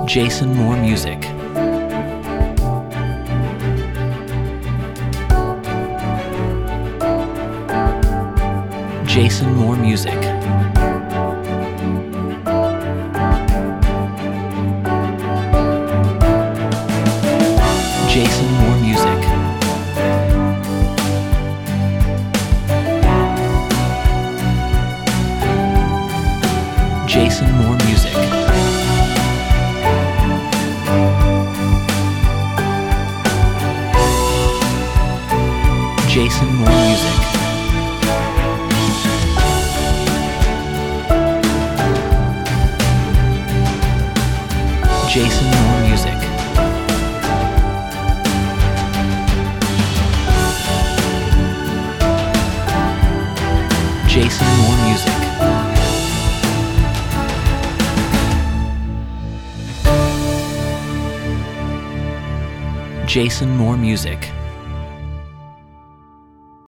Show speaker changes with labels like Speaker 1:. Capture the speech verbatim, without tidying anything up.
Speaker 1: Jason Moore Music. Jason Moore Music. Jason Moore Music. Jason Moore Music. Jason Moore Music. Jason Moore Music. Jason Moore Music. Jason Moore Music.